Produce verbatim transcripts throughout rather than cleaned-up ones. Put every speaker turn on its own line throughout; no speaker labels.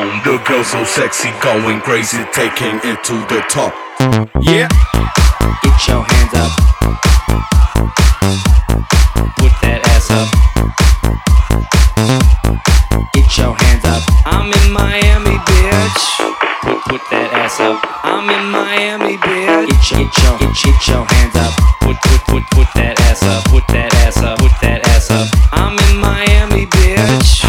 around. The girl so sexy, going crazy, taking it to the top. Yeah.
Get your hands up. Put that ass up. Get your hands up. I'm in Miami, bitch. Put, put that ass up. I'm in Miami, bitch. Get your, get your, get, get your hands up. Put, put, put, put that ass up. Put that ass up. Put that ass up. I'm in Miami, bitch.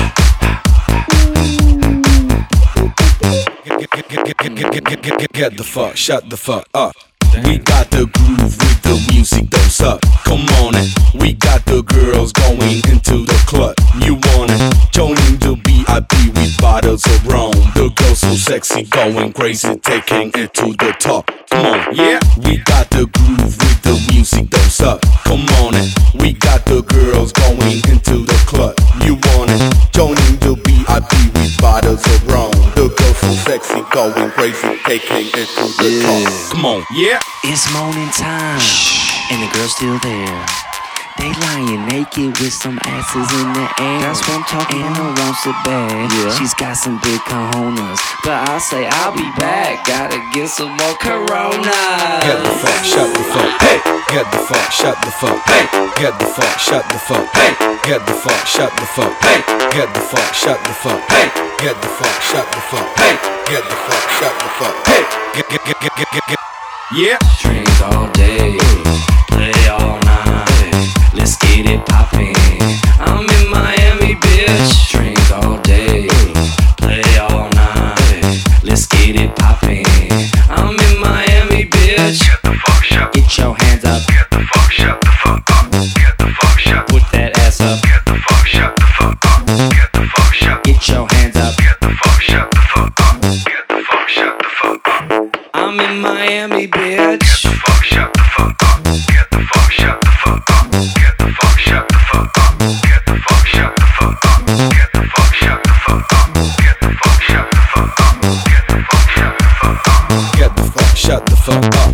Get, get, get, get, get, get, get, get, get, get the fuck, shut the fuck up. We got the groove with the music, don't suck. Come on it. We got the girls going into the club. You want it? Joining the V I P with bottles of rum. The girls so sexy, going crazy, taking it to the top. Come on, yeah. We got the groove with the music, don't suck. Come on it. We got the girls going into the club. You want it? Joining the V I P with bottles of rum. The girls so sexy, going crazy, taking it to the
Yeah.
top. Come on, yeah.
It's morning time, and the girl's still there. They lying naked with some asses in the air. That's what I'm talking about. Anna wants it bad. Yeah. She's got some big cojones, but I say I'll be back. Gotta get some more Corona.
Get the fuck, shut the fuck. Hey. Get the fuck, shut the fuck. Hey. Get the fuck, shut the fuck. Hey. Get the fuck, shut the fuck. Hey. Get the fuck, shut the fuck. Hey. Get the fuck, shut the fuck. Hey. Get the fuck, shut the fuck. Hey. Get get get get get get get. Yeah.
Drink all day, play all night. Let's get it poppin'. I'm in Miami, bitch. Drink all day, play all night. Let's get it poppin'. I'm in Miami, bitch.
Get the fuck shut.
Get your hands up.
Get the fuck shut the fuck up. Get the fuck shut.
Put that ass up.
Get the fuck shut the fuck up. Get the fuck shut.
Get your hands up.
Get the fuck shut the fuck up. Get the fuck shut the fuck up.
I'm in Miami,
Get
bitch.
the fuck shut the fuck up. Get the fuck shut the fuck up. Get the fuck shut the fuck up. Get the fuck shut the fuck up. Get the fuck shut the fuck up. Get the fuck shut the fuck up. Get the fuck shut the fuck up.
Get the fuck, shut the fuck up.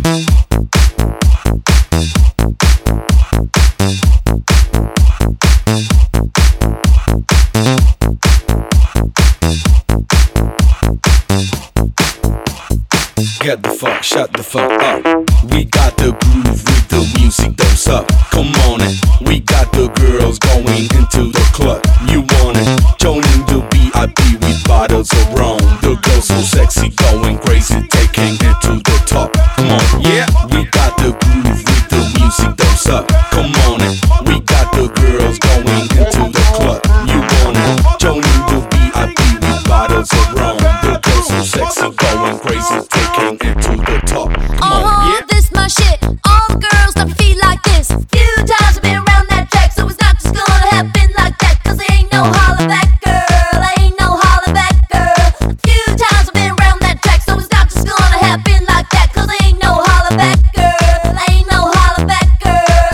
Get the fuck, shut the fuck up. We got the groove with the music, don't suck. Come on it. We got the girls going into the club. You want it? Joining the V I P with bottles of rum. The girls so sexy, going crazy, taking it to the top. Come on, yeah. We got the groove with the music, don't suck. Come on it. We got the girls going into the club. You want it? Joining the V I P with bottles of rum. The girls so sexy, going crazy, taking it to the top. Come on,
Oh,
yeah.
this my shit. All the girls that feel like this. Few times I've been around that track, so it's not just gonna happen like that. Cause there ain't no holler back, girl. Ain't no holler back, girl. Few times I've been around that track, so it's not just gonna happen like that. Cause there ain't no holler back, girl. Ain't no holler back, girl.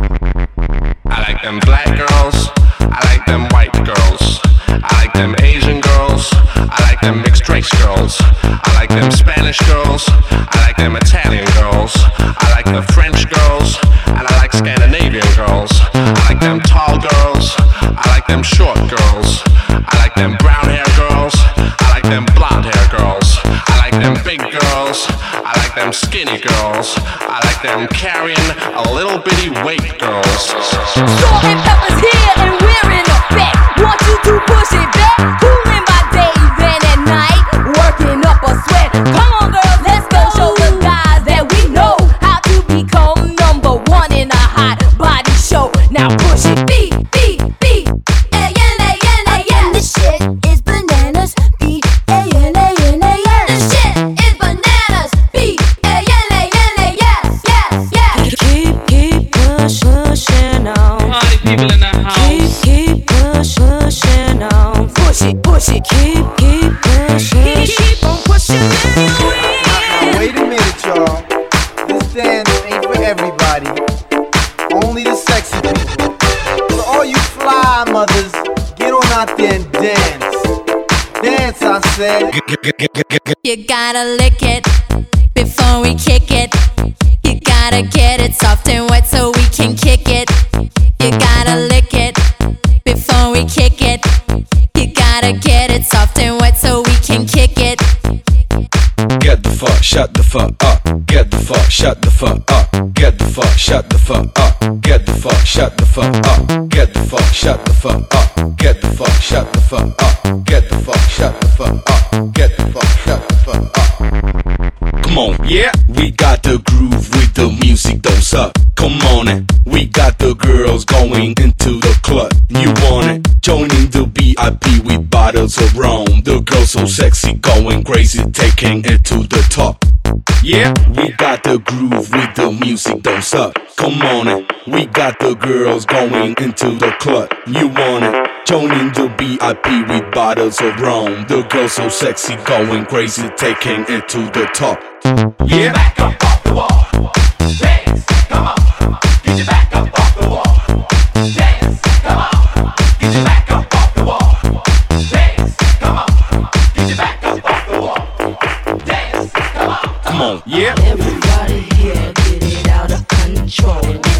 I like them black girls, I like them white girls, I like them Asian girls, I like them mixed race girls, I like them Spanish girls, I like them Italian girls, I like the French girls, and I like Scandinavian girls, I like them tall girls, I like them short girls, I like them brown hair girls, I like them blonde hair girls, I like them big girls, I like them skinny girls, I like them carrying a little bitty weight girls.
Salt and pepper's here and we're in effect. Want you to push it back. Cooling by day, then at night, working up a sweat. Come on, girls, let's go show the guys that we know how to become number one in a hot body show. Now push it, beat, beat, beat. A N A N A N. This shit is bananas. B A N A N A S. This shit is bananas. B A N A N A S. Yes, yes.
Keep, keep push, pushing on.
Party people in the house.
Keep, keep push, pushing on.
Push it, push it.
Keep, keep push, push.
Keep on pushing it.
Now, wait a minute, y'all. This dance ain't for everybody. Only the sexy people. So all you fly mothers, get on out there and dance. Dance, I said.
You gotta lick it before we kick it. You gotta get it soft and wet so we can kick it. You gotta lick it before we kick it. You gotta get it soft and wet so we can
fuck, shut the fuck up. Get the fuck, shut the fuck up. Get the fuck, shut the fuck up. Get the fuck, shut the fuck up. Get the fuck, shut the fuck up. Get the fuck, shut the fuck up. Get the fuck, shut the fuck up. Get the fuck, shut the fuck up. Come on, yeah, we got the groove with the music, don't suck. Come on it, we got the girls going into the club. You want it? Joining the V I P with bottles of rum. The girls so sexy, going crazy, taking it to the top. Yeah, we got the groove with the music, don't suck. Come on it, we got the girls going into the club. You want it? Joining the V I P with bottles of rum. The girls so sexy, going crazy, taking it to the top. Yeah.
Back up off the wall. Dance, come on. Get your back up off the wall. Dance, come on. Get your back up off the wall. Dance, come on. Get your back up off the wall. Dance, come on.
Come on, yeah.
Everybody here, get it out of control.